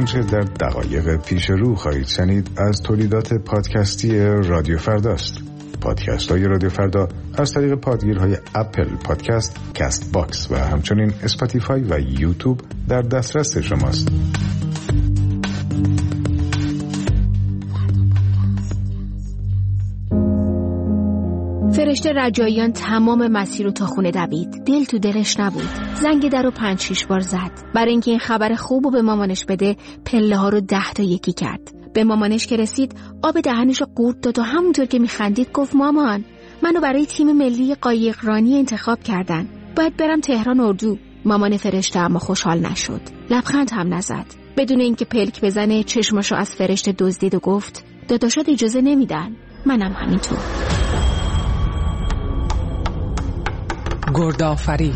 آنچه در دقایق پیش رو خواهید شنید از تولیدات پادکستی رادیو فرداست. پادکست های رادیو فردا از طریق پادگیرهای اپل پادکست، کست باکس و همچنین اسپاتیفای و یوتیوب در دسترس شماست. فرشته رجاییان تمام مسیر رو تا خونه دوید. دل تو دلش نبود. زنگ در رو 5-6 بار زد. برای اینکه این خبر خوب رو به مامانش بده پله ها رو 10 تا یکی کرد. به مامانش که رسید آب دهنش رو قورت داد و همونطور که میخندید گفت مامان منو برای تیم ملی قایقرانی انتخاب کردن. باید برم تهران اردو. مامان فرشته اما خوشحال نشد. لبخند هم نزد. بدون اینکه پلک بزنه چشماشو از فرشته دزدید و گفت داداشات اجازه نمیدن. منم همینطور. گردآفرید.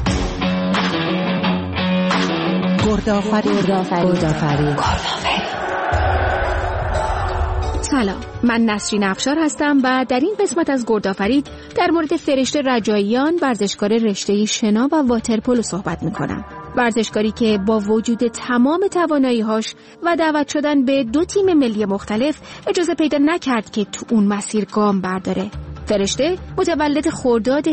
سلام، من نسرین افشار هستم و در این قسمت از گردآفرید در مورد فرشته رجاییان، ورزشکار رشته شنا و واترپولو صحبت میکنم. ورزشکاری که با وجود تمام توانایی‌هاش و دعوت شدن به 2 تیم ملی مختلف اجازه پیدا نکرد که تو اون مسیر گام برداره. فرشته متولد خرداد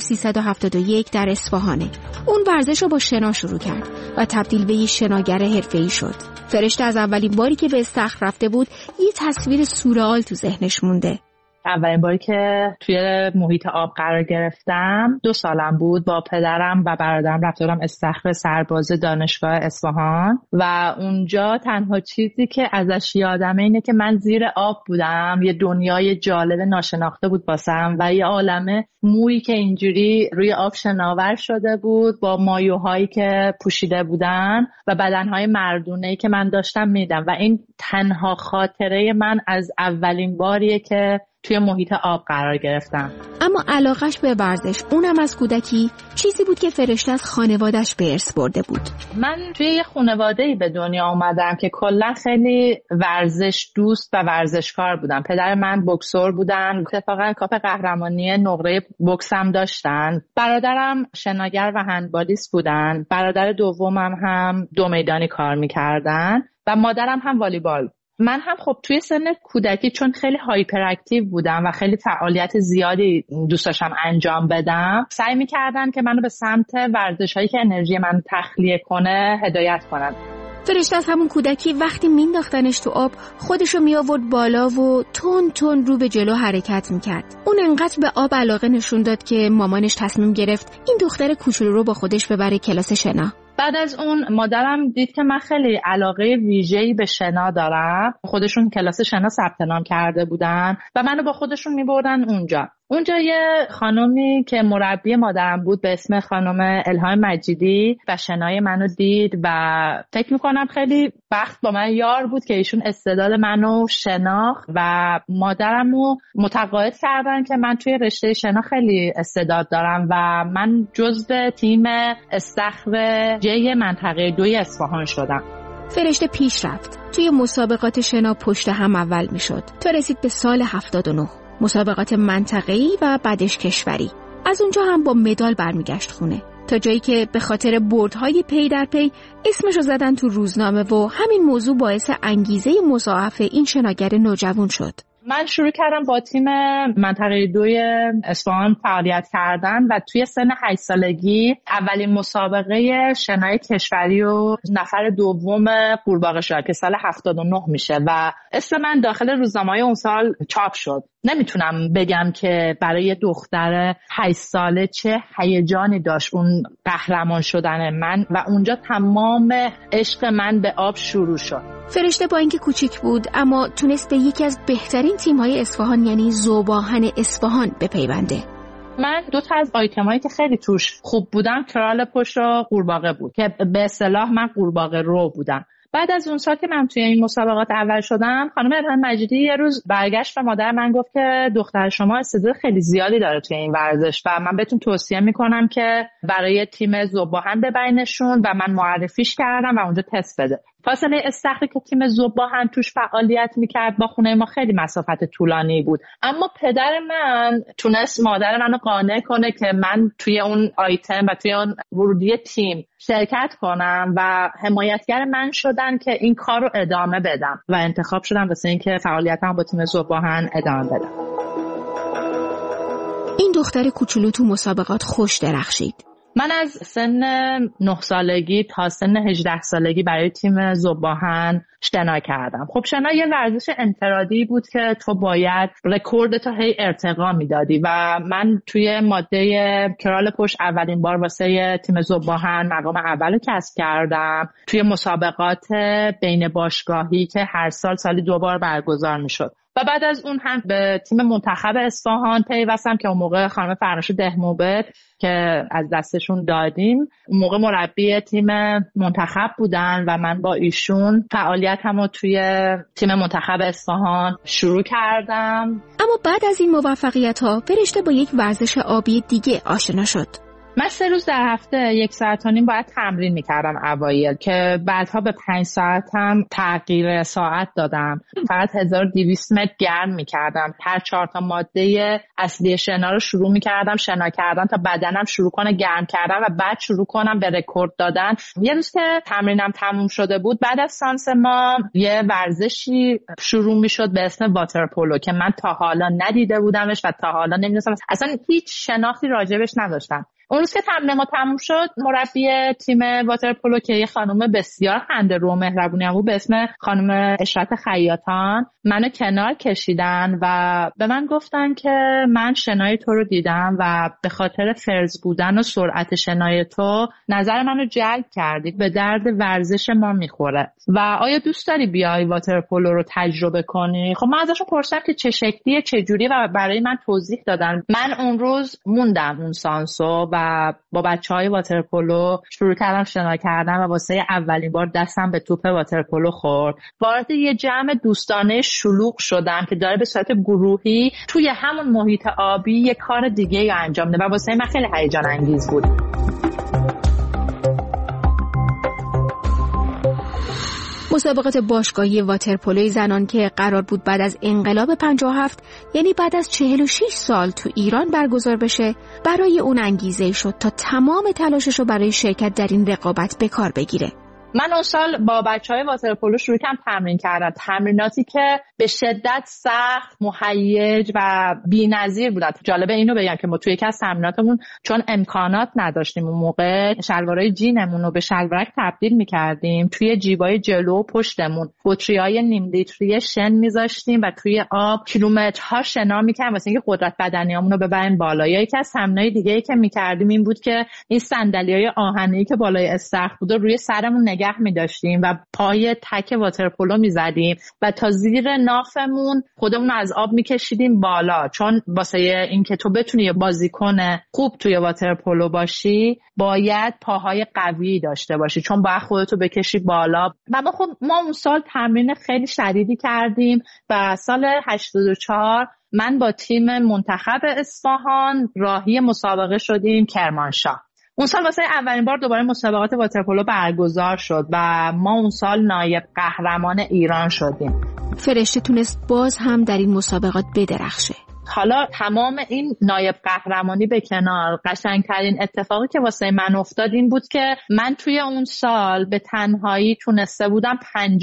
1371 در اصفهانه. اون ورزش رو با شنا شروع کرد و تبدیل به یه شناگر حرفه‌ای شد. فرشته از اولین باری که به استخر رفته بود یه تصویر سورئال تو ذهنش مونده. اولین باری که توی محیط آب قرار گرفتم 2 سالم بود. با پدرم و برادرم رفته بودم استخر سرباز دانشگاه اصفهان و اونجا تنها چیزی که ازش یادمه اینه که من زیر آب بودم. یه دنیای جالب ناشناخته بود واسم و یه عالمه مویی که اینجوری روی آب شناور شده بود با مایوهایی که پوشیده بودن و بدنهای مردونه‌ای که من داشتم میدم و این تنها خاطره من از اولین باریه که توی محیط آب قرار گرفتم. اما علاقش به ورزش اونم از کودکی چیزی بود که فرشته از خانواده‌اش به ارث برده بود. من توی یه خانواده‌ای به دنیا اومدم که کلا خیلی ورزش دوست و ورزشکار بودن. پدر من بوکسور بودن، اتفاقا کاپ قهرمانی نقره بوکس هم داشتن. برادرم شناگر و هندبالیست بودن. برادر دومم هم 2 میدانی کار می‌کردن و مادرم هم والیبال. من هم خب توی سن کودکی چون خیلی هایپر اکتیو بودم و خیلی فعالیت زیادی دوست داشتم انجام بدم، سعی می‌کردن که منو به سمت ورزش‌هایی که انرژی منو تخلیه کنه هدایت کنن. فرشته از همون کودکی وقتی مینداختنش تو آب خودشو میآورد بالا و تون رو به جلو حرکت میکرد. اون انقدر به آب علاقه نشون داد که مامانش تصمیم گرفت این دختر کوچولو رو با خودش ببره کلاس شنا. بعد از اون مادرم دید که من خیلی علاقه ویژه‌ای به شنا دارم. خودشون کلاس شنا ثبت نام کرده بودن و منو با خودشون میبردن اونجا یه خانومی که مربی مادرم بود به اسم خانم الهام مجیدی و شنای منو دید و فکر میکنم خیلی بخت با من یار بود که ایشون استعداد منو شناخت و مادرمو متقاعد کردن که من توی رشته شنا خیلی استعداد دارم و من جزو تیم استخر جی منطقه 2 اصفهان شدم. فرشته پیش رفت. توی مسابقات شنا پشت هم اول میشد تا رسید به سال 79. مسابقات منطقه‌ای و بعدش کشوری. از اونجا هم با مدال برمیگشت خونه تا جایی که به خاطر بردهای پی در پی اسمشو زدن تو روزنامه و همین موضوع باعث انگیزه مضاعف این شناگر نوجوان شد. من شروع کردم با تیم منطقه 2 اصفهان فعالیت کردن و توی سن 8 سالگی اولین مسابقه شنای کشوری و نفر دوم قورباغه شدم که سال 79 میشه و اسم من داخل روزنامه‌های اون سال چاپ شد. نمیتونم بگم که برای دختر 8 ساله چه هیجانی داشت اون قهرمان شدن من و اونجا تمام عشق من به آب شروع شد. فرشته با اینکه کوچیک بود اما تونست به یکی از بهترین تیم‌های اصفهان یعنی ذوب‌آهن اصفهان بپیونده. من 2 تا از آیتمایی که خیلی توش خوب بودم کرال پشت و قورباغه بود که به اصطلاح من قورباغه رو بودم. بعد از اون سال که من توی این مسابقات اول شدم خانم الهام مجیدی یه روز برگشت و مادر من گفت که دختر شما استعداد خیلی زیادی داره توی این ورزش و من بهتون توصیه میکنم که برای تیم ذوب‌آهن ببرینشون و من معرفیش کردم و اونجا تست بده. فاصله استخری که تیم ذوب‌باهن توش فعالیت میکرد با خونه ما خیلی مسافت طولانی بود، اما پدر من تونست مادر منو قانع کنه که من توی اون آیتم و توی اون ورودی تیم شرکت کنم و حمایتگر من شدن که این کار رو ادامه بدم و انتخاب شدم واسه اینکه فعالیتم با تیم ذوب‌باهن ادامه بدم. این دختر کوچولو تو مسابقات خوش درخشید. من از سن 9 سالگی تا سن 18 سالگی برای تیم ذوب‌باهن شنا کردم. خب شنا یه ورزش انفرادی بود که تو باید رکوردتو هی ارتقا میدادی و من توی ماده کرال پشت اولین بار واسه تیم ذوب‌باهن مقام اولو کسب کردم توی مسابقات بین باشگاهی که هر سالی 2 بار برگزار میشد. و بعد از اون هم به تیم منتخب اصفهان پیوستم که اون موقع خانم فرنوش دهنوبت که از دستشون دادیم اون موقع مربی تیم منتخب بودن و من با ایشون فعالیتمو توی تیم منتخب اصفهان شروع کردم. اما بعد از این موفقیت‌ها فرشته با یک ورزش آبی دیگه آشنا شد. من 3 روز در هفته 1.5 ساعت باید تمرین میکردم اوایل که بعدها به 5 ساعت هم تغییر ساعت دادم. فقط 1200 متر گرم میکردم. هر 4 تا ماده اصلی شنا رو شروع میکردم شنا کردن تا بدنم شروع کنه گرم کردن و بعد شروع کنم به رکورد دادن. یه روز که تمرینم تموم شده بود بعد از سانس ما یه ورزشی شروع میشد به اسم واترپولو که من تا حالا ندیده بودمش و تا حالا نمیدونستم، اصلا هیچ شناختی راجبش نداشتم. اون روز که تمرین ما تموم شد مربی تیم واترپولو که یه خانم بسیار خنده‌دار و مهربونی بود به اسم خانم اشرت خیاطان منو کنار کشیدن و به من گفتن که من شنای تو رو دیدم و به خاطر فرز بودن و سرعت شنای تو نظر منو جلب کردی، به درد ورزش ما میخوره و آیا دوست داری بیای واترپولو رو تجربه کنی؟ خب من ازشون پرسیدم که چه شکلیه چه جوری و برای من توضیح دادن. من اون روز موندم اون سانسو و با بچهای واترپولو شروع کردم شنا کردن و واسه اولین بار دستم به توپ واترپولو خورد. وارد یه جمع دوستانه شلوغ شدم که داره به صورت گروهی توی همون محیط آبی یه کار دیگه انجام میده و واسه من خیلی هیجان انگیز بود. مسابقات باشگاهی واترپولوی زنان که قرار بود بعد از انقلاب 57 یعنی بعد از 46 سال تو ایران برگزار بشه برای اون انگیزه شد تا تمام تلاشش رو برای شرکت در این رقابت به کار بگیره. من اون سال با بچهای واترپولو شروع کردم تمرین کردن، تمریناتی که به شدت سخت، مهیج و بی‌نظیر بودن. جالبه اینو بگم که ما توی یکی از تمریناتمون چون امکانات نداشتیم اون موقع شلوارای جینمون رو به شلوارک تبدیل می‌کردیم، توی جیبای جلو و پشتمون بطری‌های نیم لیتری شن می‌ذاشتیم و توی آب کیلومترها شنا می‌کردیم واسه اینکه قدرت بدنیامون رو ببریم بالا. یا یکی از تمرینای دیگه‌ای که می‌کردیم این بود که این صندلی‌های آهنی که بالای استخر بود روی سرمون نگه می‌داشتیم و پای تک واترپولو می‌زدیم و تا زیر نافمون خودمون از آب می‌کشیدیم بالا، چون واسه اینکه تو بتونی بازیکن خوب توی واترپولو باشی باید پاهای قوی داشته باشی، چون باید خودتو بکشی بالا. و ما اون سال تمرین خیلی شدیدی کردیم و سال 84 من با تیم منتخب اصفهان راهی مسابقه شدیم کرمانشاه. اون سال واسه اولین بار دوباره مسابقات واترپولو برگزار شد و ما اون سال نایب قهرمان ایران شدیم. فرشته تونست باز هم در این مسابقات بدرخشه. حالا تمام این نایب قهرمانی به کنار، قشنگترین اتفاقی که واسه من افتاد این بود که من توی اون سال به تنهایی تونسته بودم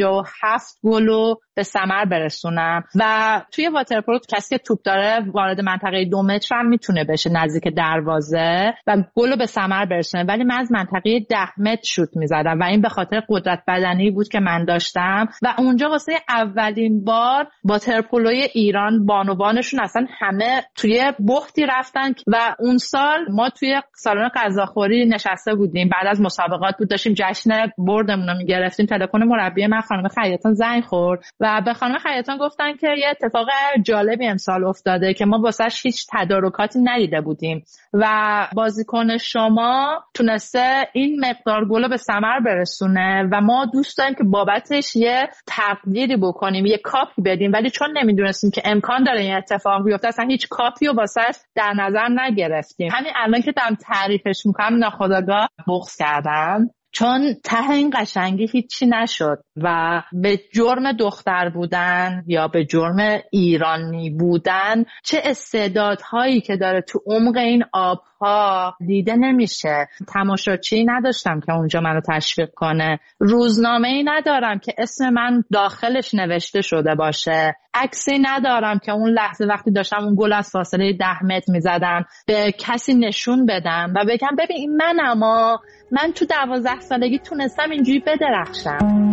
57 گلو به ثمر برسونم و توی واترپولو کسی که توپ داره وارد منطقه 2 متر هم میتونه بشه نزدیک دروازه و گلو به ثمر برسونه، ولی من از منطقه 10 متر شوت میزدم و این به خاطر قدرت بدنی بود که من داشتم و اونجا واسه اولین بار واترپولوی ایران بانوانشون اصلا همه توی بختی رفتن و اون سال ما توی سالن غذاخوری نشسته بودیم، بعد از مسابقات بود، داشتیم جشن بردمون رو میگرفتیم. تلفن مربی من خانم خیاطان زنگ خورد و به خانم خیاطان گفتن که یه اتفاق جالبی امسال افتاده که ما واسش هیچ تدارکاتی ندیده بودیم و بازیکن شما تونسته این مقدار گل به ثمر برسونه و ما دوست داریم که بابتش یه تقدیری بکنیم، یه کاپی بدیم، ولی چون نمیدونستیم که امکان داره این اتفاق بیفته اصلا هیچ کاپی رو واسش در نظر نگرفتیم. همین الان که دارم تعریفش میکنم ناخودآگاه بغض کردم، چون ته این قشنگی هیچی نشد و به جرم دختر بودن یا به جرم ایرانی بودن چه استعدادهایی که داره تو عمق این آبها دیده نمیشه. تماشاچی نداشتم که اونجا منو تشویق کنه، روزنامه‌ای ندارم که اسم من داخلش نوشته شده باشه، عکسی ندارم که اون لحظه وقتی داشتم اون گل از فاصله 10 متر میزدم به کسی نشون بدم و بگم ببین این منم، من تو 12 سالگی تونستم اینجوری بدرخشم.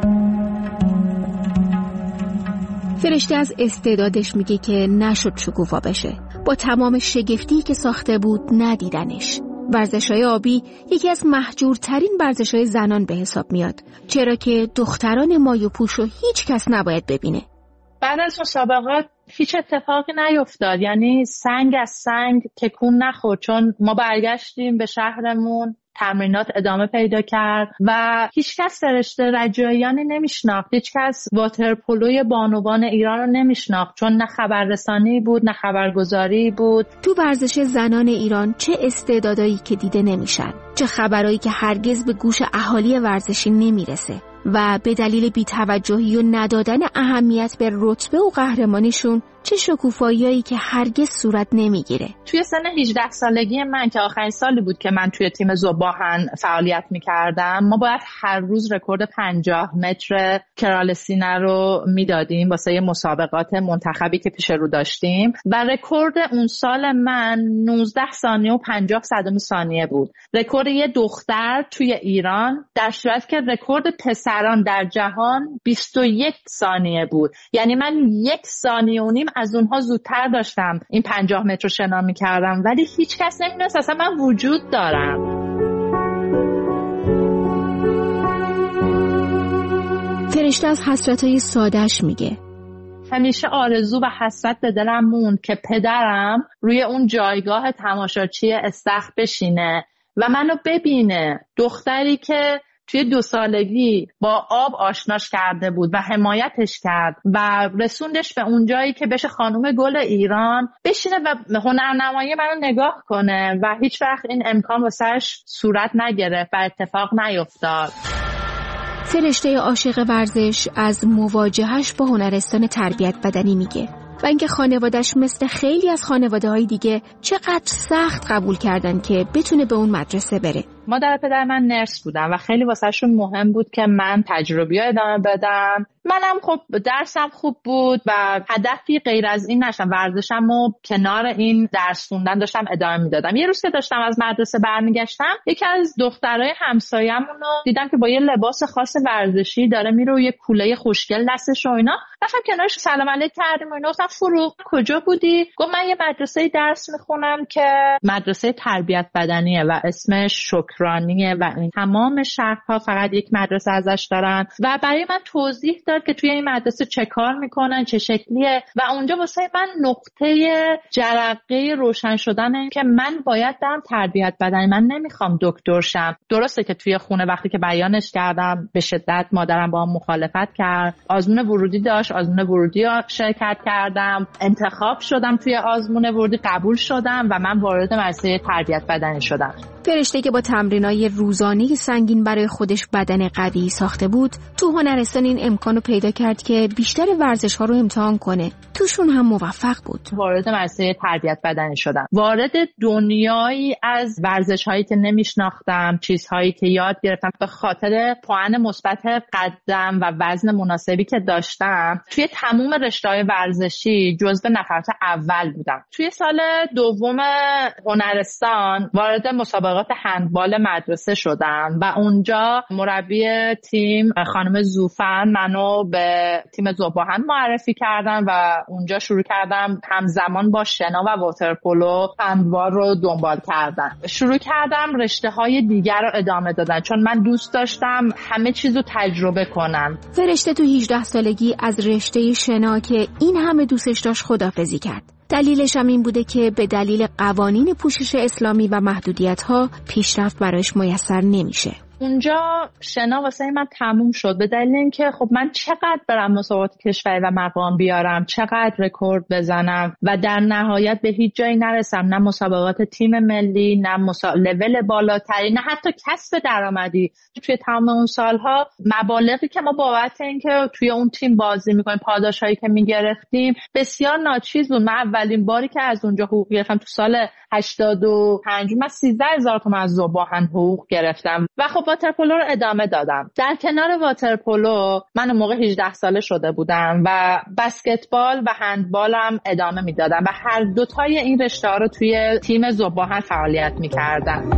فرشته از استعدادش میگه که نشد شکوفا بشه. با تمام شگفتی که ساخته بود ندیدنش. ورزش‌های آبی یکی از محجورترین ورزش‌های زنان به حساب میاد، چرا که دختران مایو پوشو هیچ کس نباید ببینه. بعد از مسابقات هیچ اتفاقی نیفتاد، یعنی سنگ از سنگ تکون نخورد، چون ما برگشتیم به شهرمون، تمرینات ادامه پیدا کرد و هیچ کس فرشته رجاییانی نمیشناخت، هیچ کس واترپولوی بانوان ایران رو نمیشناخت، چون نه خبررسانی بود نه خبرگزاری بود. تو ورزش زنان ایران چه استعدادایی که دیده نمیشن، چه خبرایی که هرگز به گوش اهالی ورزشی نمیرسه و به دلیل بی‌توجهی و ندادن اهمیت به رتبه و قهرمانیشون چه شکوفاییایی که هرگز صورت نمیگیره. توی سن 18 سالگی من که آخرین سالی بود که من توی تیم ذوب‌آهن فعالیت میکردم، ما باید هر روز رکورد 50 متر کرالسینه رو میدادیم واسه مسابقات منتخبی که پیش رو داشتیم و رکورد اون سال من 19 ثانیه و 50 صدم ثانیه بود. رکورد یه دختر توی ایران، در صورتی که رکورد پسران در جهان 21 ثانیه بود. یعنی من 1 ثانیه و نیم از اونها زودتر داشتم این 50 متر رو شنا می‌کردم، ولی هیچ کس نمی‌دونست اصلا من وجود دارم. فرشته از حسرت‌های ساده‌اش میگه. همیشه آرزو و حسرت به دلم موند که پدرم روی اون جایگاه تماشاچی استخر بشینه و منو ببینه، دختری که توی 2 سالگی با آب آشناش کرده بود و حمایتش کرد و رسوندش به اون جایی که بشه خانم گل ایران، بشینه و هنرنمایی منو نگاه کنه و هیچ وقت این امکان واسش صورت نگرفت و اتفاق نیفتاد. فرشته عاشق ورزش از مواجهش با هنرستان تربیت بدنی میگه و اینکه خانواده‌اش مثل خیلی از خانواده‌های دیگه چقدر سخت قبول کردن که بتونه به اون مدرسه بره. مادر پدر من نرس بودن و خیلی واسهشون مهم بود که من تجربی ادامه بدم. منم خب درسم خوب بود و هدفی غیر از این نشم، ورزشمو کنار این درس خوندن داشتم ادامه میدادم. یه روز که داشتم از مدرسه برمیگشتم، یکی از دخترای همسایه‌مون رو دیدم که با یه لباس خاص ورزشی داره میره و یه کوله خوشگل دستش و اینا. رفتم کنارش سلام علیک کردیم و اینا. گفتم فروغ کجا بودی؟ گفت من یه مدرسه درس میخونم که مدرسه تربیت بدنیه و اسمش شکرانیه و این تمام شهرها فقط یک مدرسه ازش دارن و برای من توضیح داد که توی این مدرسه چه کار میکنن، چه شکلیه و اونجا واسه من نقطه جرقه روشن شدنه که من باید برم تربیت بدنی، من نمیخوام دکتر شم. درسته که توی خونه وقتی که بیانش کردم به شدت مادرم با هم مخالفت کرد. آزمون ورودی داشت، آزمون ورودی شرکت کردم، انتخاب شدم توی آزمون ورودی، قبول شدم و من وارد مدرسه تربیت بدنی شدم. فرشته که با تمرینای روزانه سنگین برای خودش بدن قوی ساخته بود، تو هنرستان این امکانو پیدا کرد که بیشتر ورزش‌ها رو امتحان کنه. توشون هم موفق بود. وارد مدرسه تربیت بدنی شدم. وارد دنیایی از ورزش‌هایی که نمیشناختم، چیزهایی که یاد گرفتم به خاطر پوان مثبت قدم و وزن مناسبی که داشتم. توی تمام رشته‌های ورزشی جزو نفرات اول بودم. توی سال دوم هنرستان وارد مسابقات هندبال مدرسه شدم و اونجا مربی تیم خانم زوفن منو به تیم ذوب‌آهن معرفی کردن و اونجا شروع کردم همزمان با شنا و واترپولو هندبال رو دنبال کردن. شروع کردم رشته‌های دیگر رو ادامه دادن چون من دوست داشتم همه چیزو تجربه کنم. فرشته تو 18 سالگی از رشته شنا که این همه دوستش داشت خداحافظی کرد. دلیلش هم این بوده که به دلیل قوانین پوشش اسلامی و محدودیت‌ها پیشرفت برایش میسر نمیشه. اونجا شنا واسه من تموم شد به دلیل اینکه خب من چقدر برم مسابقات کشوری و مقام بیارم، چقدر رکورد بزنم و در نهایت به هیچ جایی نرسم، نه مسابقات تیم ملی، نه لول بالاتری، نه حتی کسب درآمدی. توی تمام اون سالها مبالغی که ما بابت اینکه توی اون تیم بازی میکنیم، پاداشایی که میگرفتیم بسیار ناچیز بود. من اولین باری که از اونجا حقوق گرفتم تو سال 85 من 13,000 تومان از ذوباهن حقوق گرفتم و خب واترپولو رو ادامه دادم. در کنار واترپولو من اون موقع 18 ساله شده بودم و بسکتبال و هندبالم ادامه میدادم و هر دوتای این رشته‌ها رو توی تیم ذوباهن فعالیت میکردم.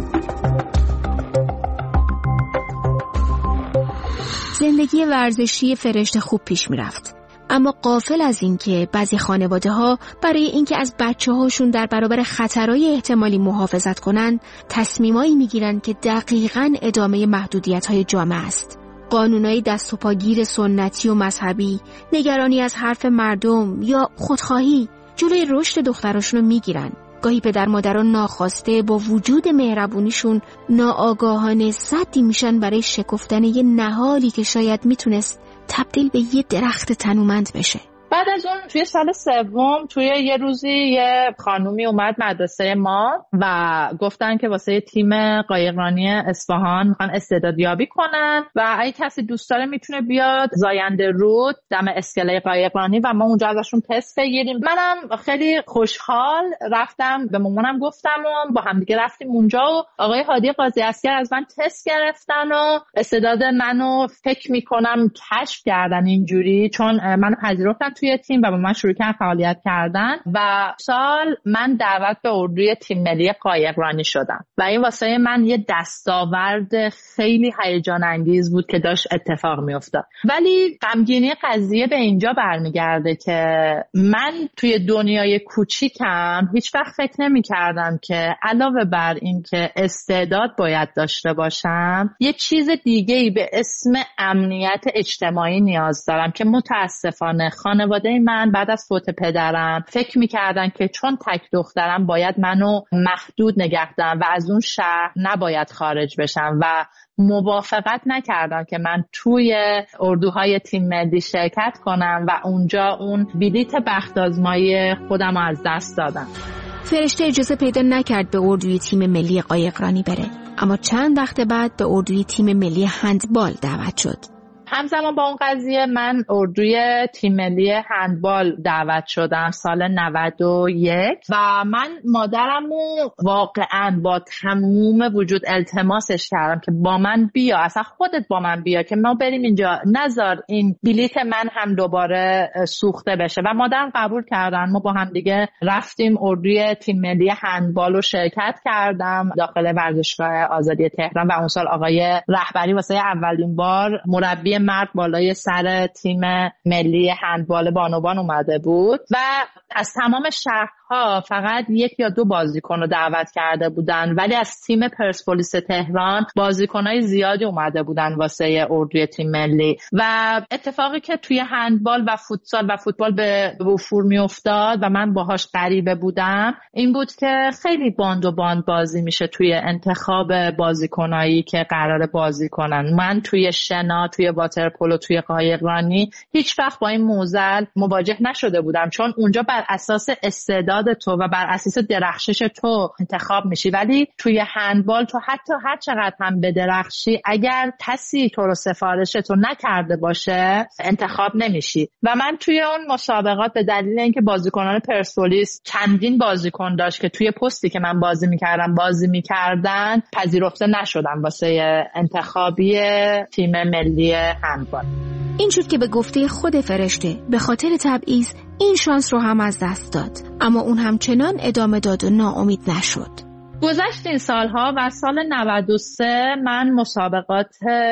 زندگی ورزشی فرشته خوب پیش میرفت، اما غافل از این که بعضی خانواده‌ها برای اینکه از بچه‌هاشون در برابر خطرهای احتمالی محافظت کنن تصمیمایی میگیرن که دقیقاً ادامه محدودیت‌های جامعه است. قانونای دست و پاگیر سنتی و مذهبی، نگرانی از حرف مردم یا خودخواهی جلوی رشد دختراشون رو میگیرن. گاهی پدر مادران ناخواسته با وجود مهربونیشون ناآگاهانه سدی میشن برای شکفتن یه نهالی که شاید میتونست تبدیل به یه درخت تنومند بشه. بعد از اون توی سال سوم توی یه روزی یه خانومی اومد مدرسه ما و گفتن که واسه تیم قایقرانی اصفهان میخوان استعدادیابی کنن و اگه کسی دوست داره میتونه بیاد زاینده رود دم اسکله قایقرانی و ما اونجا ازشون تست بگیریم. منم خیلی خوشحال رفتم به مامانم گفتم و با هم دیگه رفتیم اونجا و آقای هادی قاضی عسکر از من تست گرفتن و استعداد منو فکر میکنم کشف کردن اینجوری، چون منو پذیرفتن توی تیم و با من شروع کردن فعالیت کردن و سال من دعوت به اردوی تیم ملی قایقرانی شدم و این واسه من یه دستاورد خیلی هیجان انگیز بود که داشت اتفاق میافتاد. ولی غمگینی قضیه به اینجا برمیگرده که من توی دنیای کوچیکم هیچ وقت فکر نمی‌کردم که علاوه بر این که استعداد باید داشته باشم یه چیز دیگه‌ای به اسم امنیت اجتماعی نیاز دارم که متاسفانه خانواده من بعد از فوت پدرم فکر میکردن که چون تک دخترم باید منو محدود نگه دارن و از اون شهر نباید خارج بشم و موافقت نکردن که من توی اردوهای تیم ملی شرکت کنم و اونجا اون بلیت بخت آزمایی خودم رو از دست دادم. فرشته اجازه پیدا نکرد به اردوی تیم ملی قایقرانی بره، اما چند وقت بعد به اردوی تیم ملی هندبال دعوت شد. همزمان با اون قضیه من اردوی تیم ملی هندبال دعوت شدم سال 91 و من مادرمو واقعا با تموم وجود التماسش کردم که با من بیا، اصلا خودت با من بیا که ما بریم اینجا، نذار این بلیت من هم دوباره سوخته بشه و مادرم قبول کردن. ما با هم دیگه رفتیم اردوی تیم ملی هندبال رو شرکت کردم داخل ورزشگاه آزادی تهران و اون سال آقای رهبری واسه اولین بار مربی مرد بالای سر تیم ملی هندبال بانوان اومده بود و از تمام شهرها فقط 1 یا 2 بازیکن رو دعوت کرده بودن، ولی از تیم پرسپولیس تهران بازیکنای زیادی اومده بودن واسه اردوی تیم ملی و اتفاقی که توی هندبال و فوتسال و فوتبال به وفور میافتاد و من باهاش غریبه بودم این بود که خیلی باند و باند بازی میشه توی انتخاب بازیکنایی که قراره بازی کنن. من توی شنا، توی واترپولو، توی قایقرانی هیچ وقت با این معضل مواجه نشده بودم، چون اونجا بر اساس استعداد تو و بر اساس درخشش تو انتخاب میشی، ولی توی هندبال تو حتی هر چقدر هم بدرخشی اگر کسی تو رو سفارش تو نکرده باشه انتخاب نمیشی. و من توی اون مسابقات به دلیل اینکه بازیکنان پرسپولیس چندین بازیکن داشت که توی پستی که من بازی میکردن پذیرفته نشدم واسه انتخابی تیم ملی هندبال. این شد که به گفته خود فرشته به خاطر تبعیض این شانس رو هم از دست داد، اما اون همچنان ادامه داد و ناامید نشد. گذشت این سالها و سال 93 من مسابقات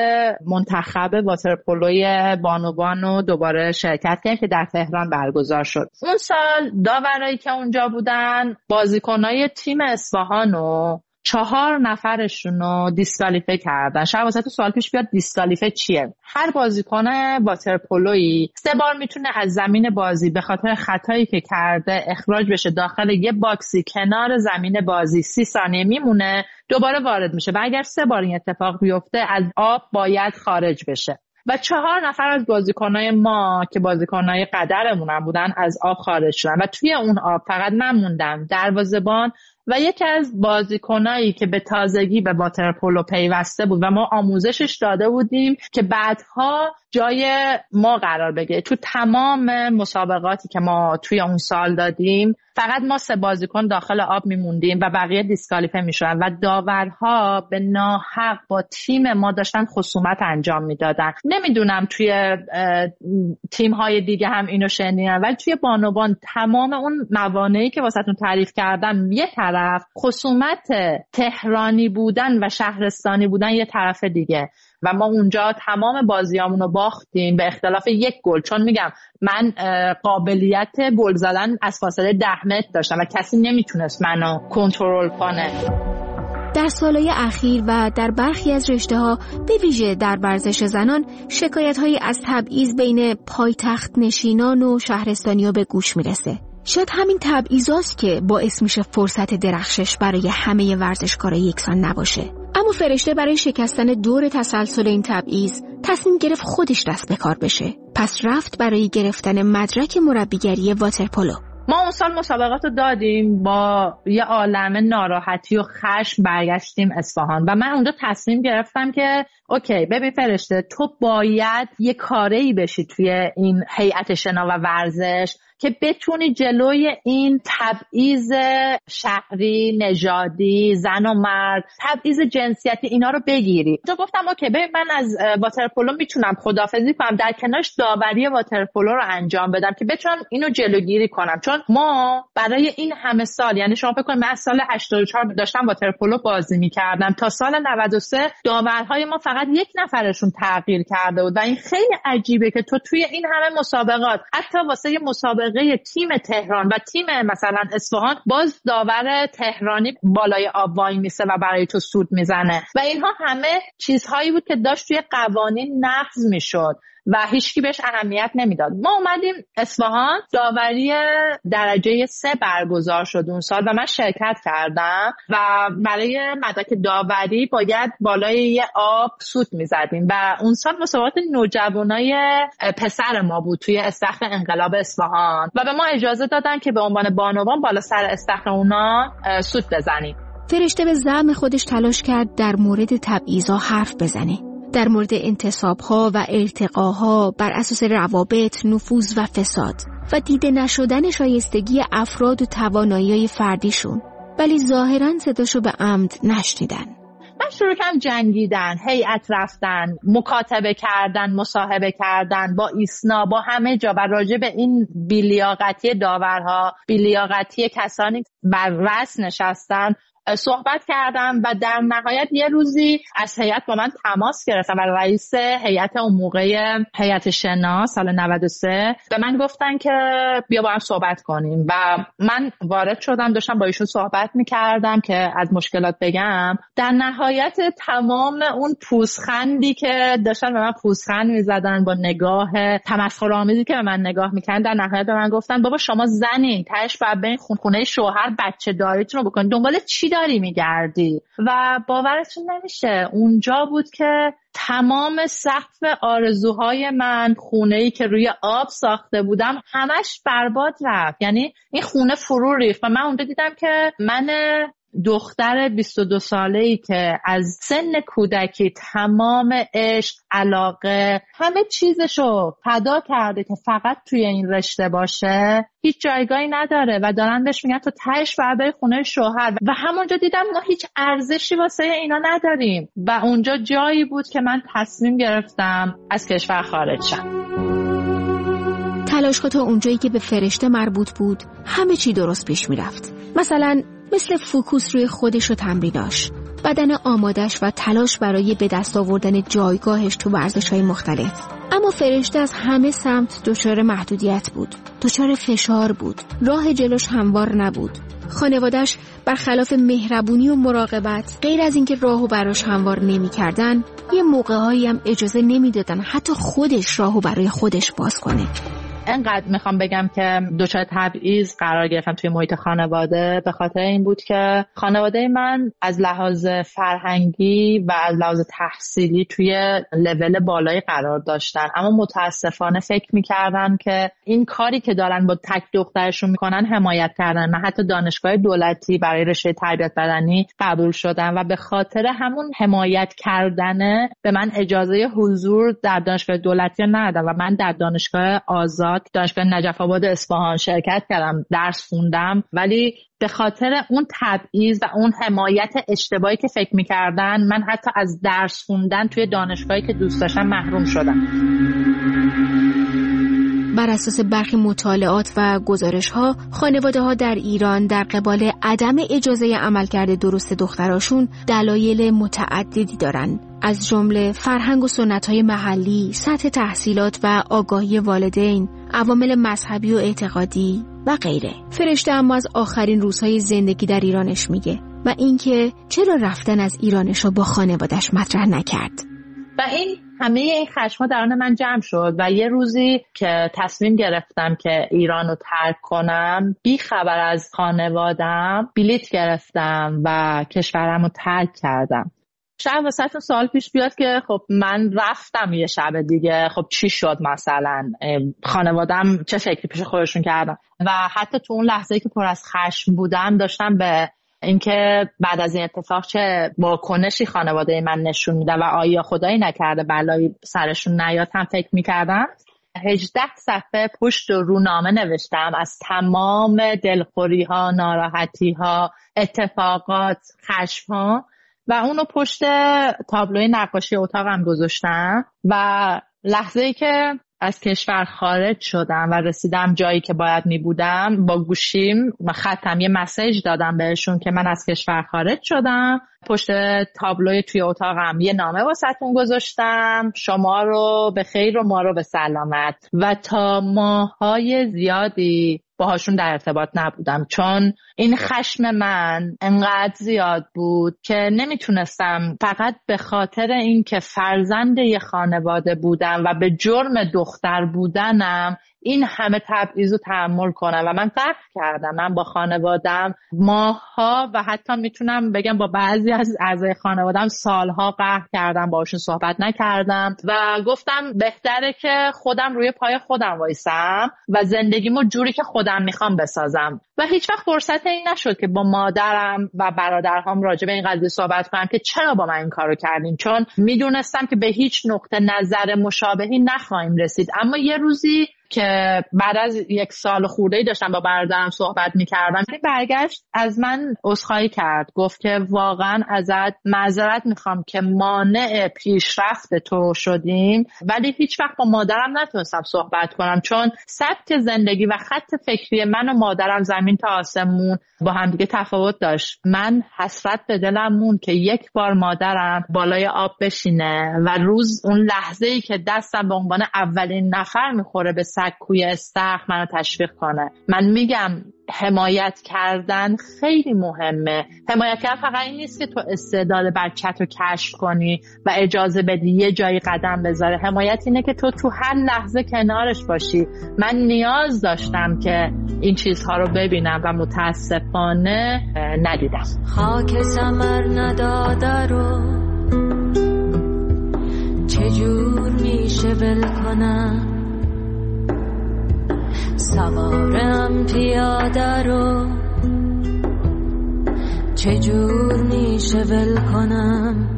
منتخب واترپولوی بانوان رو دوباره شرکت کردم که در تهران برگزار شد. اون سال داورایی که اونجا بودن بازیکنای تیم اصفهان رو 4 نفرشون رو دیسکوالیفای کردن. شاید واسه تو سوال پیش بیاد دیسکوالیفای چیه؟ هر بازیکن واترپولویی 3 بار میتونه از زمین بازی به خاطر خطایی که کرده اخراج بشه داخل یه باکسی کنار زمین بازی، 30 ثانیه میمونه، دوباره وارد میشه و اگر 3 بار این اتفاق بیفته از آب باید خارج بشه. و 4 نفر از بازیکنای ما که بازیکنای قدرمون هم بودن از آب خارج شدن و توی اون آب فقط من موندم، دروازه‌بان و یکی از بازیکنایی که به تازگی به واترپولو پیوسته بود و ما آموزشش داده بودیم که بعدها جای ما قرار بگیره. تو تمام مسابقاتی که ما توی اون سال دادیم فقط ما 3 بازیکن داخل آب میموندیم و بقیه دیسکوالیفای میشدن و داورها به ناحق با تیم ما داشتن خصومت انجام میدادن. نمیدونم توی تیم‌های دیگه هم اینو شنیدن، ولی توی بانوان تمام اون موانعی که واسهتون تعریف کردم یه طرف، خصومت تهرانی بودن و شهرستانی بودن یه طرف دیگه و ما اونجا تمام بازیامون رو باختیم به اختلاف 1 گل. چون میگم من قابلیت گل زدن از فاصله 10 متر داشتم و کسی نمیتونست منو کنترل کنه. در سالهای اخیر و در برخی از رشته‌ها به ویژه در ورزش زنان شکایت‌هایی از تبعیض بین پایتخت نشینان و شهرستانی‌ها به گوش میرسه. شاید همین تبعیضاست که باعث میشه فرصت درخشش برای همه ورزشکارا یکسان نباشه. اما فرشته برای شکستن دور تسلسل این تبعیض تصمیم گرفت خودش دست به کار بشه. پس رفت برای گرفتن مدرک مربیگری واترپولو. ما اون سال مسابقات رو دادیم، با یه عالمه ناراحتی و خشم برگشتیم اصفهان و من اونجا تصمیم گرفتم که اوکی ببین فرشته، تو باید یه کاره‌ای بشی توی این هیئت شنا و ورزش که بتونی جلوی این تبعیض شهری، نژادی، زن و مرد، تبعیض جنسیتی اینا رو بگیری. تو گفتم اوکی ببین من از واترپولو میتونم خداحافظی کنم، در کنارش داوری واترپولو رو انجام بدم که بتونم اینو جلوگیری کنم. چون ما برای این همه سال، یعنی شما فکر کنید من از سال 84 داشتم واترپولو بازی میکردم تا سال 93 داورهای ما فقط 1 نفرشون تغییر کرده بود و این خیلی عجیبه که تو توی این همه مسابقات، حتی واسه یه مسابقه تیم تهران و تیم مثلا اصفهان، باز داور تهرانی بالای آب وای میسه و برای تو سود میزنه و اینها همه چیزهایی بود که داشت توی قوانین نقض میشد و هیچکی بهش اهمیت نمیداد. ما اومدیم اصفهان، داوری درجه 3 برگزار شد اون سال و من شرکت کردم و برای مدرک داوری باید بالای یه آب سوت میزدیم و اون سال مسابقات نوجوانای پسر ما بود توی استخر انقلاب اصفهان و به ما اجازه دادن که به عنوان بانوان بالا سر استخر اونا سوت بزنیم. فرشته به زعم خودش تلاش کرد در مورد تبعیض‌ها حرف بزنه، در مورد انتصاب‌ها و ارتقاها بر اساس روابط، نفوذ و فساد و دیده نشدن شایستگی افراد و توانایی‌های فردیشون، ولی ظاهراً صداشو به عمد نشنیدن. من شروع کردم جنگیدن، هیئت رفتن، مکاتبه کردن، مصاحبه کردن با ایسنا، با همه جا و راجع به این بی‌لیاقتی داورها، بی‌لیاقتی کسانی بر رأس نشستن صحبت کردم و در نهایت یه روزی از هیئت با من تماس گرفتن و رئیس هیئت اون موقع هیئت شنا سال 93 به من گفتن که بیا با هم صحبت کنیم و من وارد شدم، داشتم با ایشون صحبت میکردم که از مشکلات بگم. در نهایت تمام اون پوزخندی که داشتن به من پوزخند میزدن با نگاه تمسخرآمیزی که به من نگاه میکردن، در نهایت به من گفتن بابا شما زنین، تهش باید برین خونه شوهر بچه داریتون رو بکنین، دنبال چی داری میگردی؟ و باورتون نمیشه اونجا بود که تمام سقف آرزوهای من، خونه‌ای که روی آب ساخته بودم، همش برباد رفت. یعنی این خونه فرو ریخت و من اونجا دیدم که من دختر 22 ساله‌ای که از سن کودکی تمام عشق، علاقه، همه چیزشو فدا کرده که فقط توی این رشته باشه، هیچ جایگاهی نداره و دارن بهش میگن تو تهش باید بری خونه شوهر و همونجا دیدم ما هیچ ارزشی واسه اینا نداریم و اونجا جایی بود که من تصمیم گرفتم از کشور خارج شم. تلاش‌ها تا اونجایی که به فرشته مربوط بود همه چی درست پیش میرفت. مثلا مثل فوکوس روی خودش و تمریناش، بدن آمادش و تلاش برای به دست آوردن جایگاهش تو ورزش‌های مختلف. اما فرشته از همه سمت دچار محدودیت بود، دچار فشار بود، راه جلوش هموار نبود. خانواده‌اش برخلاف مهربونی و مراقبت، غیر از اینکه راهو براش هموار نمی‌کردن، یه موقع‌هایی هم اجازه نمی‌دادن حتی خودش راهو برای خودش باز کنه. انقدر میخوام بگم که دچار تبعیض قرار گرفتم توی محیط خانواده به خاطر این بود که خانواده من از لحاظ فرهنگی و از لحاظ تحصیلی توی لول بالایی قرار داشتن، اما متاسفانه فکر میکردن که این کاری که دارن با تک دخترشون میکنن حمایت کردن. من حتی دانشگاه دولتی برای رشته تربیت بدنی قبول شدم و به خاطر همون حمایت کردنه به من اجازه حضور در دانشگاه دولتی ندادن و من در دانشگاه آزاد، دانشگاه نجف آباد اصفهان شرکت کردم، درس خوندم، ولی به خاطر اون تبعیض و اون حمایت اشتباهی که فکر می‌کردن من حتی از درس خوندن توی دانشگاهی که دوست داشتم محروم شدم. بر اساس برخی مطالعات و گزارش‌ها، خانواده‌ها در ایران در قبال عدم اجازه عملکرد درست دختراشون دلایل متعددی دارن، از جمله فرهنگ و سنت‌های محلی، سطح تحصیلات و آگاهی والدین، عوامل مذهبی و اعتقادی و غیره. فرشته اما از آخرین روزهای زندگی در ایرانش میگه و اینکه چرا رفتن از ایرانش رو با خانواده‌اش مطرح نکرد. و همه این خشم‌ها درون من جمع شد و یه روزی که تصمیم گرفتم که ایران رو ترک کنم، بی خبر از خانوادم بلیت گرفتم و کشورم رو ترک کردم. شاید واسهتون سوال پیش بیاد که خب من رفتم یه شب دیگه، خب چی شد؟ مثلا خانوادم چه فکری پیش خودشون کردن؟ و حتی تو اون لحظه‌ای که پر از خشم بودم داشتم به اینکه بعد از این اتفاق چه واکنشی خانواده من نشون میده و آیا خدایی نکرده بلایی سرشون نیاد هم فکر میکردم. 18 صفحه پشت و رونامه نوشتم از تمام دلخوری ها، ناراحتی ها، اتفاقات، خشم ها و اونو پشت تابلوی نقاشی اتاقم گذاشتم و لحظه‌ای که از کشور خارج شدم و رسیدم جایی که باید می بودم، با گوشیم و خطم یه مسیج دادم بهشون که من از کشور خارج شدم. پشت تابلوی توی اتاقم یه نامه واسهتون گذاشتم، شما رو به خیر و ما رو به سلامت. و تا ماهای زیادی باهاشون در ارتباط نبودم، چون این خشم من انقدر زیاد بود که نمیتونستم فقط به خاطر این که فرزند یه خانواده بودم و به جرم دختر بودنم این همه تبعیض رو تحمل کنم و من قهر کردم. من با خانوادم ماها و حتی میتونم بگم با بعضی از اعضای خانوادم سالها قهر کردم، باهاشون صحبت نکردم و گفتم بهتره که خودم روی پای خودم وایسم و زندگیمو جوری که خودم میخوام بسازم. و هیچ وقت فرصت این نشد که با مادرم و برادرهام راجع به این قضیه صحبت کنم که چرا با من این کارو کردین، چون میدونستم که به هیچ نقطه نظر مشابهی نخواهیم رسید. اما یه روزی که بعد از 1 سال خورده‌ای داشتم با برادرم صحبت می‌کردم، برگشت از من عذرخواهی کرد، گفت که واقعا ازت معذرت می‌خوام که مانع پیشرفت تو شدیم، ولی هیچ وقت با مادرم نتونستم صحبت کنم چون سبک زندگی و خط فکری من و مادرم زمین تا آسمون با هم دیگه تفاوت داشت. من حسرت به دلم موند که یک بار مادرم بالای آب بشینه و اون لحظه‌ای که دستم به عنوان اولین نفر می‌خوره به سکوی استخر منو تشویق کنه. من میگم حمایت کردن خیلی مهمه. حمایت کردن فقط این نیست که تو استعداد بچه‌تو کشف کنی و اجازه بدی یه جایی قدم بذاره. حمایت اینه که تو هر لحظه کنارش باشی. من نیاز داشتم که این چیزها رو ببینم و متاسفانه ندیدم. خاک ثمر نداده رو چجور میشه ول کنم، سوارم پیاده رو چجور میشه ول کنم،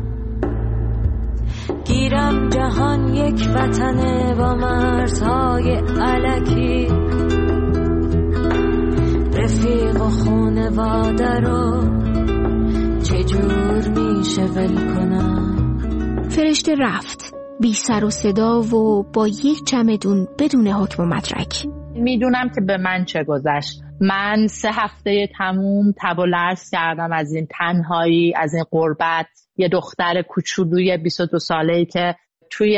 گیرم جهان یک وطنه با مرزهای الکی، رفیق و خونواده رو چجور میشه ول کنم. فرشته رفت بی سر و صدا و با یک چمدون بدون حکم و مدرک. میدونم که به من چه گذشت. من 3 هفته تموم تب و لرز کردم از این تنهایی، از این غربت. یه دختر کوچولوی 22 ساله‌ای که توی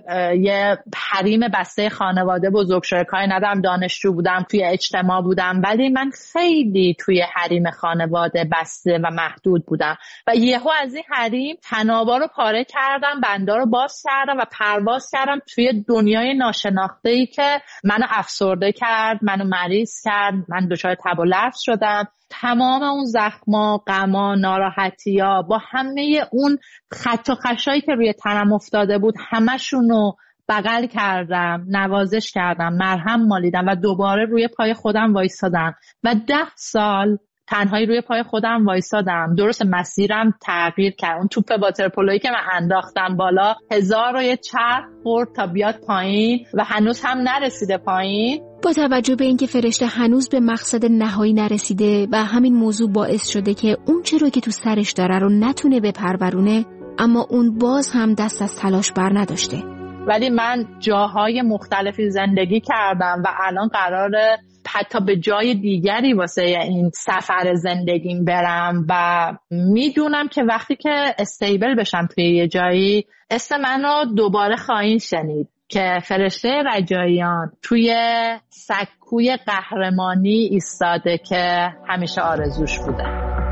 یه حریم بسته خانواده بزرگ شده، کاری ندارم دانشجو بودم، توی اجتماع بودم، ولی من خیلی توی حریم خانواده بسته و محدود بودم و یهو از این حریم تنابا رو پاره کردم، بندا رو باز کردم و پرواز کردم توی دنیای ناشناخته‌ای که منو افسرده کرد، منو مریض کرد، من دچار تب و لرز شدم. تمام اون زخما، غما، ناراحتی‌ها با همه اون خط و خشایی که روی تنم افتاده بود همشونو بغل کردم، نوازش کردم، مرهم مالیدم و دوباره روی پای خودم وایسادم و 10 سال تنهایی روی پای خودم وایسادم. درست مسیرم تغییر کرد. اون توپ واترپولویی که من انداختم بالا 1001 چرخ خورد تا بیاد پایین و هنوز هم نرسیده پایین. با توجه به اینکه فرشته هنوز به مقصد نهایی نرسیده و همین موضوع باعث شده که اون چی رو که تو سرش داره رو نتونه بپرورونه، اما اون باز هم دست از تلاش بر نداشته. ولی من جاهای مختلفی زندگی کردم و الان قراره حتی به جای دیگری واسه این سفر زندگیم برم و میدونم که وقتی که استیبل بشم توی یه جایی اسم منو دوباره خواهید شنید که فرشته رجاییان توی سکوی قهرمانی ایستاده که همیشه آرزوش بوده.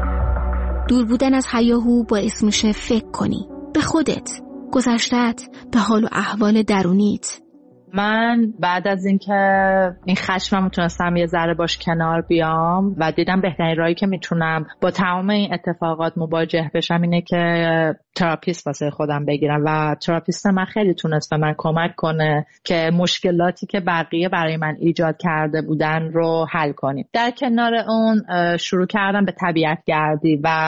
دور بودن از هیاهو باعث میشه فکر کنی به خودت، گذشتت، به حال و احوال درونیت. من بعد از اینکه این خشمم تونستم یه ذره باش کنار بیام و دیدم بهترین راهی که میتونم با تمام این اتفاقات مواجه بشم اینه که تراپیست واسه خودم بگیرم و تراپیست من خیلی تونست به من کمک کنه که مشکلاتی که بقیه برای من ایجاد کرده بودن رو حل کنیم. در کنار اون شروع کردم به طبیعت گردی و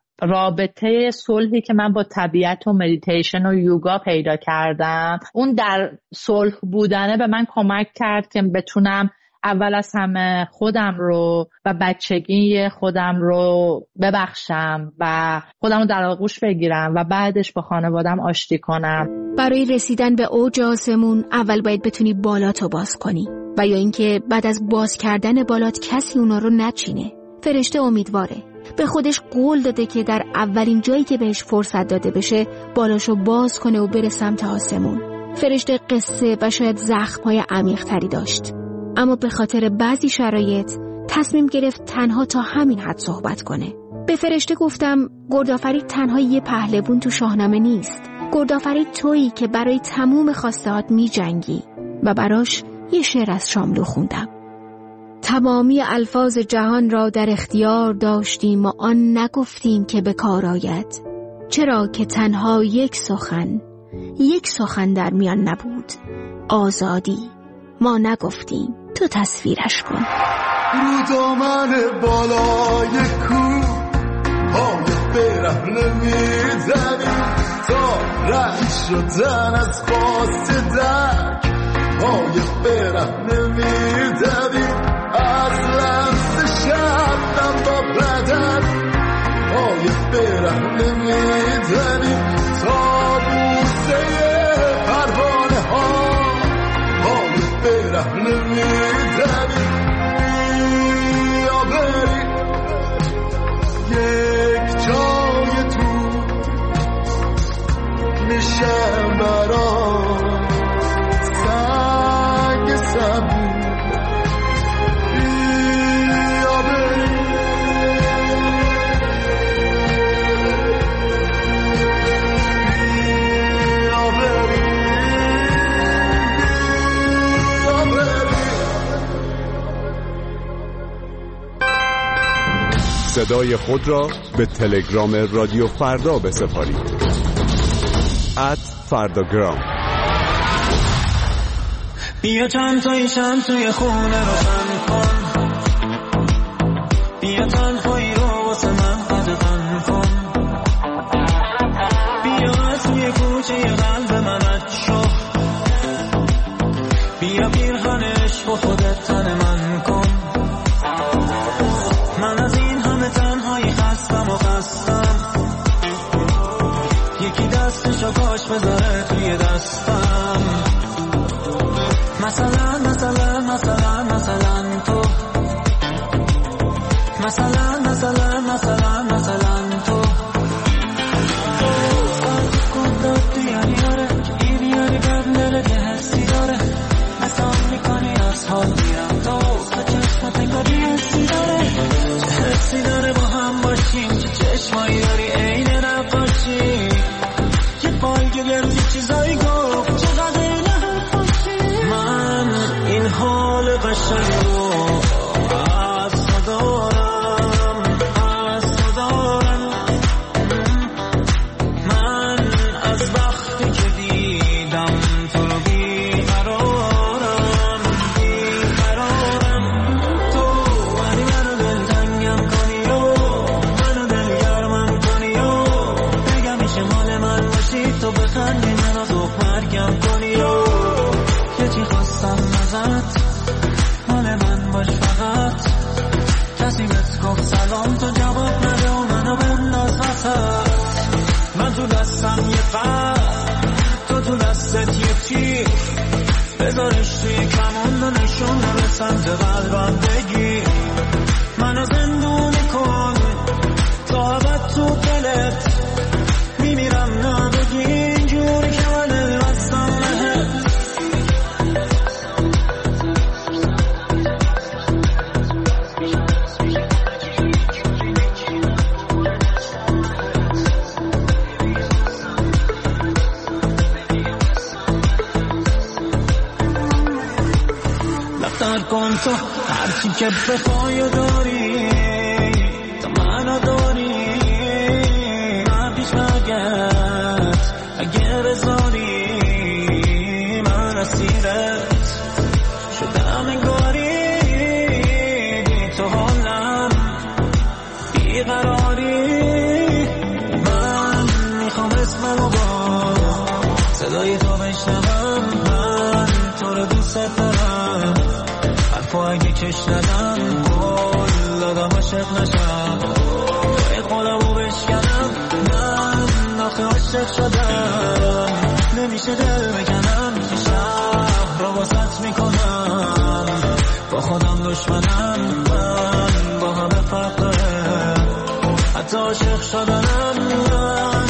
رابطه صلحی که من با طبیعت و مدیتیشن و یوگا پیدا کردم، اون در صلح بودنه به من کمک کرد که بتونم اول از همه خودم رو و بچگی خودم رو ببخشم و خودم رو در آغوش بگیرم و بعدش با خانوادم آشتی کنم. برای رسیدن به اوج آسمون اول باید بتونی بالاتو باز کنی و یا اینکه بعد از باز کردن بالات کسی اونا رو نچینه. فرشته امیدواره، به خودش قول داده که در اولین جایی که بهش فرصت داده بشه بالاشو باز کنه و بره سمت آسمون. فرشته قصه و شاید زخم‌های عمیق‌تری داشت، اما به خاطر بعضی شرایط تصمیم گرفت تنها تا همین حد صحبت کنه. به فرشته گفتم گردآفرید تنها یه پهلوون تو شاهنامه نیست. گردآفرید تویی که برای تموم خواسته‌هات می‌جنگی و براش یه شعر از شاملو خوندم. تمامی الفاظ جهان را در اختیار داشتیم و آن نگفتیم که به کار آید، چرا که تنها یک سخن در میان نبود، آزادی. ما نگفتیم، تو تصویرش کن. رو دامن بالای کوه پای برهنه میزنی تا رنگ شدن از خواست درک، پای برهنه میزنی از لمس شبنم با بدن، پای برهنه میزنی تا بوسه پروانه ها، پای برهنه میزنی یا بری یک جای تو میشم برا سنگ سبو صدای خود را به تلگرام رادیو فردا بسپارید. @فرداگرام. بیا چند تایشم توی خونه روشن کن، بیا تنهایی رو واسه من قدغن کن، بیا توی کوچه قلب من شو، بیا پیرهنش با خودت تن من کن. من از این همه تنهایی خستم و خستم، یکی دستشو کاش بذاره توی دستم. مثلا تو مثلا تو کندت یاری این یاری بندره که حسی داره نسان میکنی از حال میرم تو چشمت انگاری حسی داره چه حسی داره با هم باشیم چه چشمایی داری عین نقاشی یه بالگل یه چیزایی گفت چقدر نهت باشی من این حال قشنگ رو از تو دارم من از وقتی که دیدم تو رو بیقرارم تو ولی منو دلتنگم کنی و منو دلگرمم کنی و بگم میشه مال من باشی تو بخندی منو ذوق مرگم کنی و یه چی خواستم ازت مال من باش فقط کسی بهت گفت سلام تو جواب نده و منو بنداز وسط من تو دستم یه قلب تو دستت یه تیر بذارش توی کمون و نشونه به سمت قلبم بگیر منو زندونی کن تا ابد تو دلت میمیرم نبگی اینجوری که من الوستم بهت لفتر کن تو هرچی که بخوای و داری تو منو داری من پیش مگت اگه بذاری من اسیرت شدم انگاری بی تو حالم بیقراری من میخوام اسممو با صدای تو بشنوم من تو رو دوست دارم حرفو اگه کش ندم قول دادم عاشق نشم باید قولمو بشکنم من آخه عاشق شدم نمیشه دل بکنم شهر رو واسط میکنم با خودم دشمنم من با همه فرق داره حتی عاشق شدنم من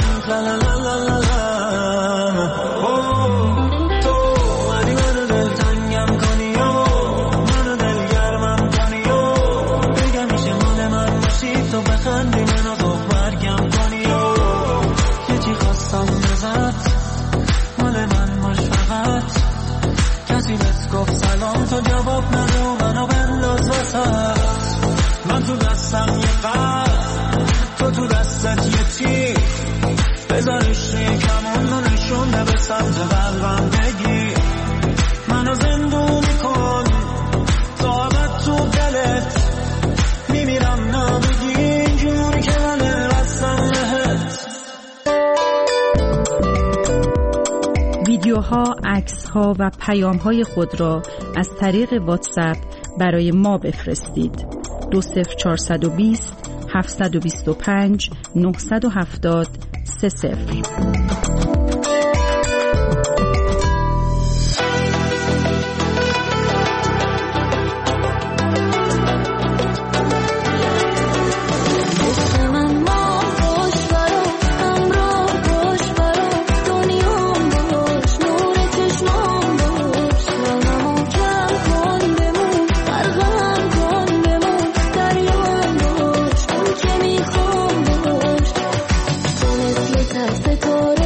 تو ولی منو دلتنگم کنی و منو دلگرمم کنی و بگم میشه مال من باشی تو بخندی منو ذوق مرگم کنی و یه چی خواستم ازت مال من باش فقط کسی بهت گفت سلام تو جواب نده و منو بنداز وسط من تو دستم یه قلب تو دستت یه تیر بذارش توی کمون و نشونه به سمت قلبم بگیر منو زندونی کن تا ابد تو دلت میمیرم نبگی اینجوری که من رستم بهت ویدیوها، عکس‌ها و پیام‌های خود را از طریق واتساپ برای ما بفرستید. 20420 725 970 30. ستاره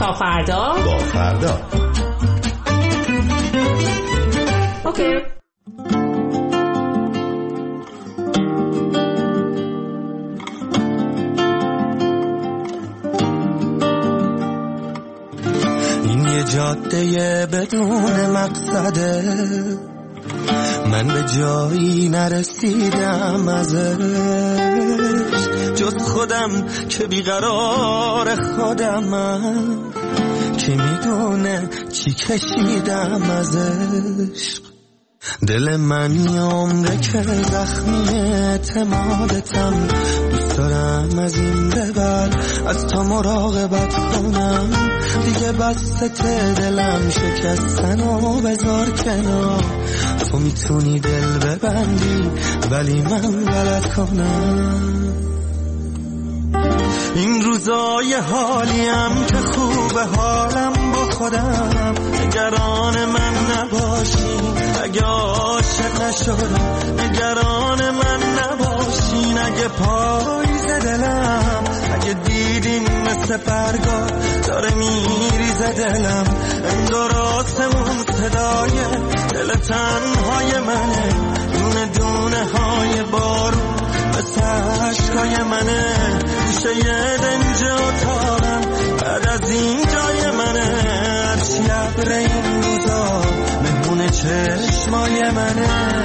تا فردا با فردا. اوکی. این یه جاده بدون مقصده، من به جایی نرسیدم ازش، جز خودم که بیقرار خودمم، که میدونه چی کشیدم ازش. دل من یه عمره که زخمی اعتمادتم، دوست دارم از این به بعد از تو مراقبت کنم. دیگه بسته دلم شکستن و بذار کنار، تو میتونی دل ببندی ولی من بلد کنم. این روزای حالیم که خوبه حالم با خودم، نگران من نباشین اگه عاشق نشدم، نگران من نباشین اگه پاییز دلم، اگه دیدین مثل برگا داره میریزه دلم، انگار آسمون صدای دل تنهای منه، دونه دونه های بارون مثل عشقای منه، گوشه یه دنج اتاقم بعد از این جای منه، هرچی ابر این روزا مهمون چشمای منه.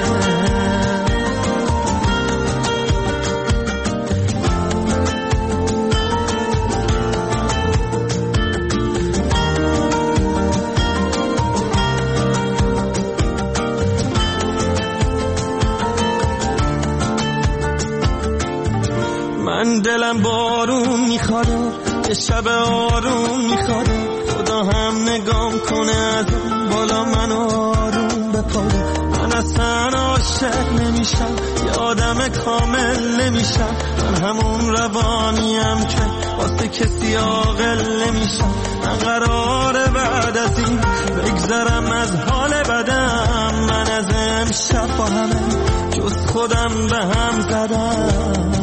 من دلم بارون میخواد، یه شب آروم میخواد، خدا هم نگام کنه از بالا من آروم بپاره. من اصلا عاشق نمیشم، یه آدم کامل نمیشم، من همون روانیم که واسه کسی عاقل نمیشم. من قراره بعد از این بگذرم از حال بدم، من از امشب با همه جز خودم به هم زدم.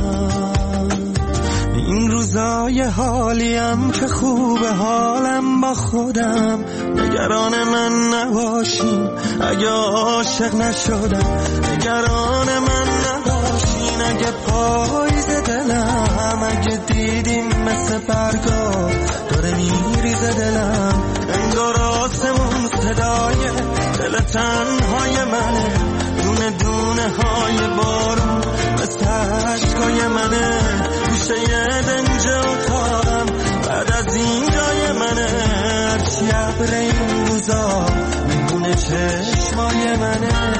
این روزای حالیم که خوبه حالم با خودم، نگران من نباشین اگه عاشق نشدم، نگران من نباشین اگه پاییز دلم، اگه دیدیم مثل برگا داره میریزه دلم، انگار آسمون صدای دل تنهای منه، دونه دونه های بارون مثل عشقای منه، گوشه یه دنج اتاقم بعد از این جای منه، هرچی ابر این روزا مهمون چشمای منه.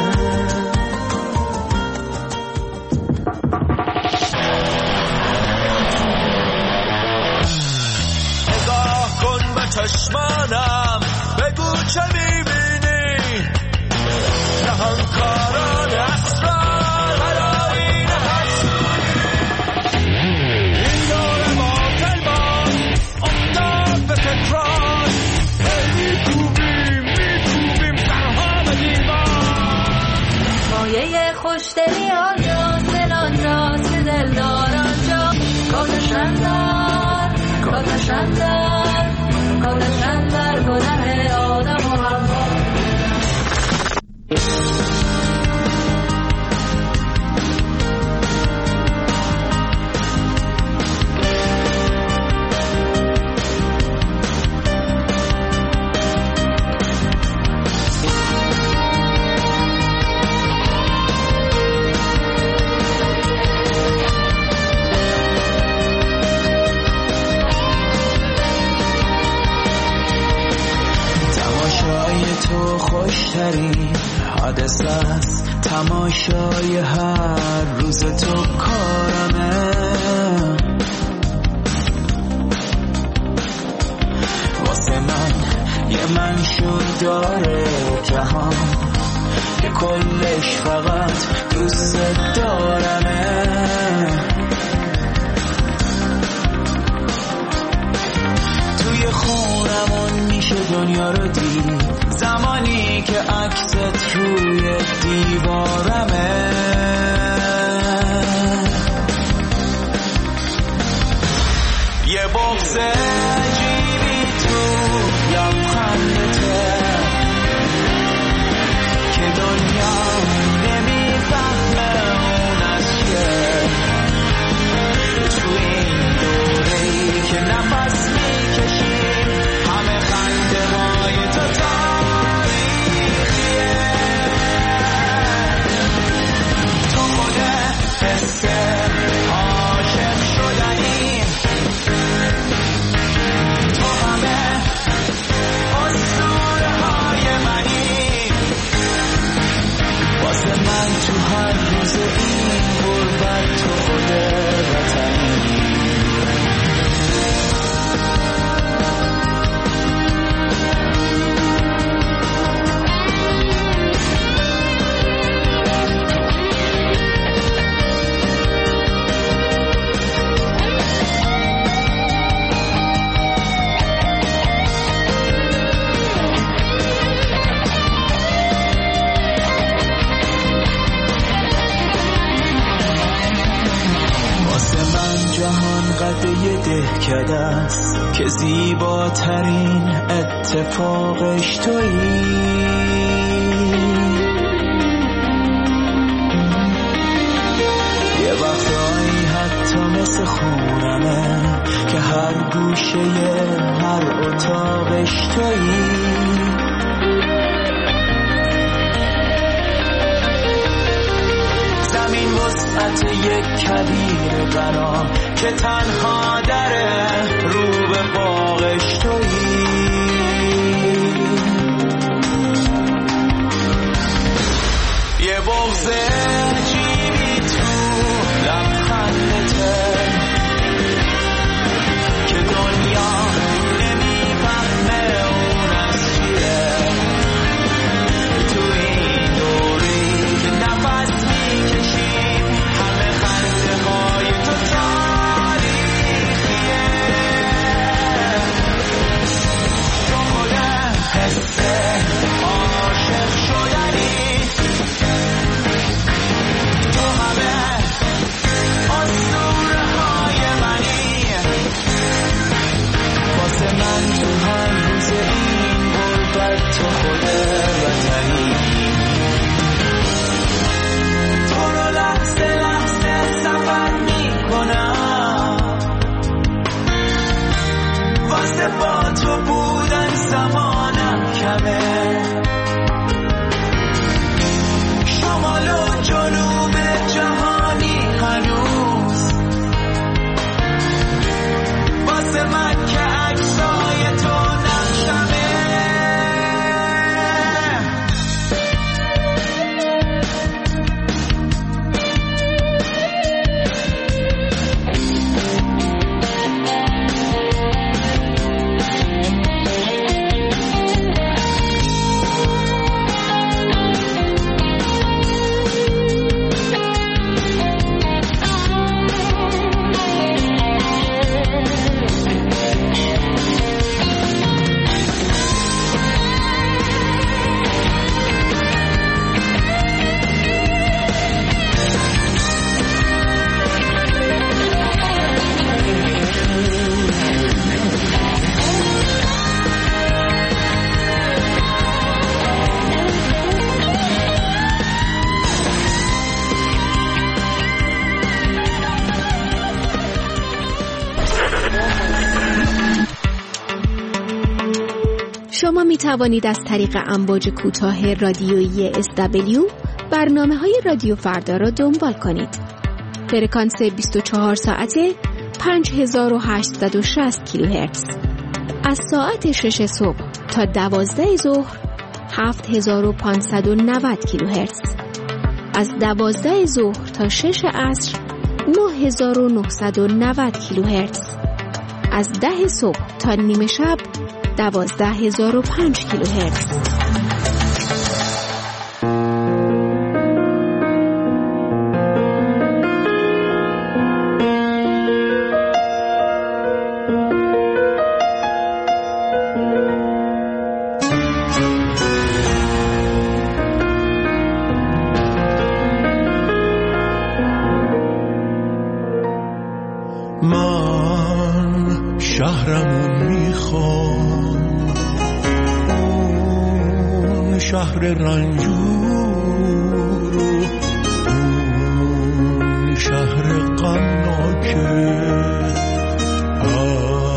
نگاه کن به چشمانم، بگو چه میبینی، نهانکاران اسرار هراین حسودی، این دور باطل باز افتاد به تکرار، میکوبیم سرها به دیوار. مایه خوشدلی آنجاست، دل آنجاست که دلدار آنجا، کاتشندر کاتشندر کاتشندر گناه آدم و حوا. تو خوشترین حادثه است، تماشای هر روز تو کارمه، واسه من یه منشور داره جهان که کلش فقط دوست دارمه. توی خونمون میشه دنیا رو دید، زمانی که عکست روی دیوارمه. یه بغض عجیب که نفس میکشیم همه خنده های تو تاریخیه تو خود حس عاشق شدنی تو همه اسطوره های منی واسه من تو هر روز این غربت تو خود وطنی دهکده است که زیباترین اتفاقش تویی یه وقتایی حتی مثل خونمه که هر گوشه هر اتاقش تویی زمین وسعت یک کویر غنا که تنها دره رو به باغش تویی یه بغض عجیبی تو لبخندته که دنیا نمیفهمه اون از چیه تو این دوری که نفس میکشیم همه خنده های تو تاریخیه تو خود حس عاشق شدنی تو همه اسطوره های منی واسه من تو هر روز این غربت تو خود وطنی تو رو لحظه لحظه سفر میکنم واسه با تو بودن زمانم کمه شمال و جنوب جهانی هنوز واسه من که عکسای تو نقشمه شما می توانید از طریق امواج کوتاه رادیویی SW برنامه‌های رادیو فردا را دنبال کنید. فرکانس 24 ساعته 5860 کیلوهرتز. از ساعت 6 صبح تا 12 ظهر 7590 کیلوهرتز. از 12 ظهر تا 6 عصر 9990 کیلوهرتز. از 10 صبح تا نیمه شب 12005 کیلوهرتز. من شهرمون میخوام، اون شهر رنجور و اون شهر غمناکه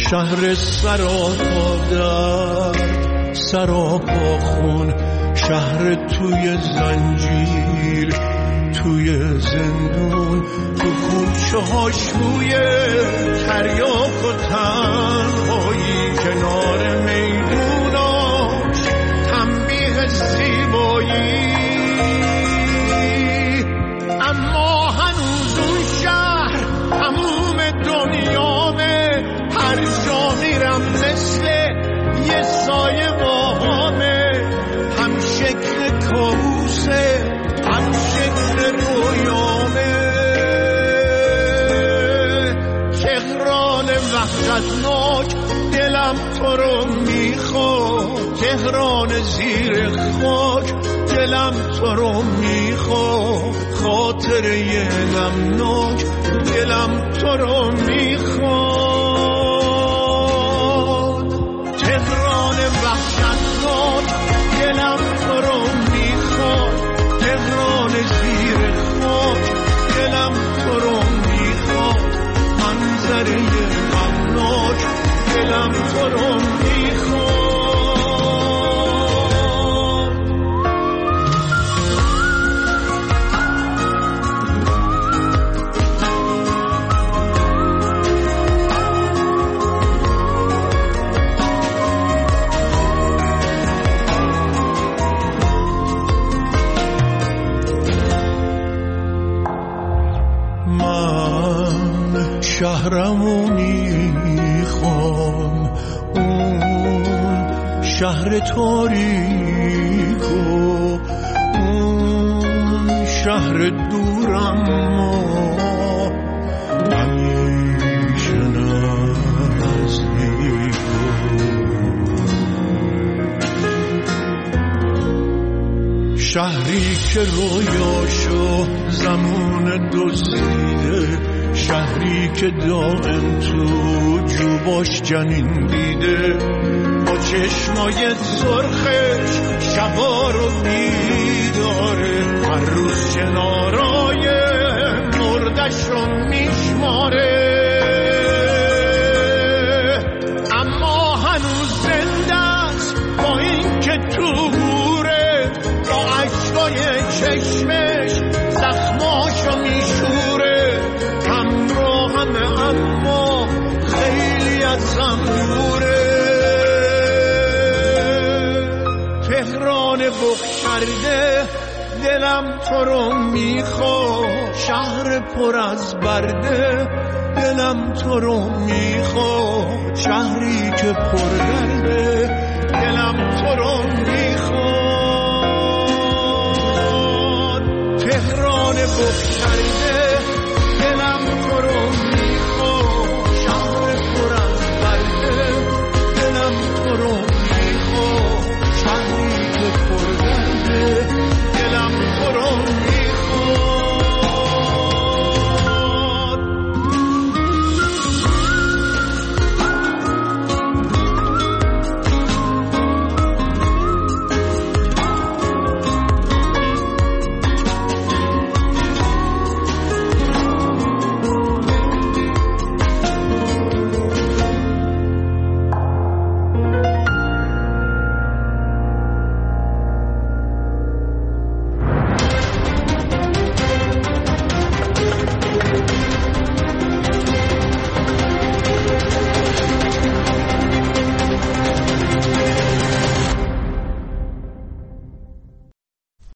شهر سراپا درد، سراپا خون، شهر توی زنجیر، توی زندون، تو کوچه ها شوی تریاک و تنهایی، کنار میدوناش تنبیه زیبایی. اما هنوز اون شهر تموم دنیامه، هر جا میرم مثل یه سایه باهامه، هم شکل کابوسه هم شکل رویامه. تهران وحشتناک دلم تو رو میخواد، تهران زیر خاک دلم تو رو میخواد، خاطره غمناک دلم تو رو میخواد. تهران وحشتناک دلم تو رو میخواد، تهران زیر خاک دلم تو رو میخواد، منظره غمناک دلم تو رو میخواد. شهرمو میخوام، اون شهر تاریکو، اون شهر دورم همیشه نزدیکو. شهری که رویاشو زمان دزدیده، شهری که دائم تو جوباش جنین دیده، با چشمای سرخش شبا رو بیداره، هر روز کنارای مردش رو میشماره. اما هنوز زنده است با این که تو گوره، با عشقای چشمش زخماشو میشوره. اما خیلی از هم دوره. تهران بخ کرده دلم تو رو میخواد، شهر پر از برده دلم تو رو میخواد، شهری که پر درده دلم تو رو میخواد. تهران بخ کرده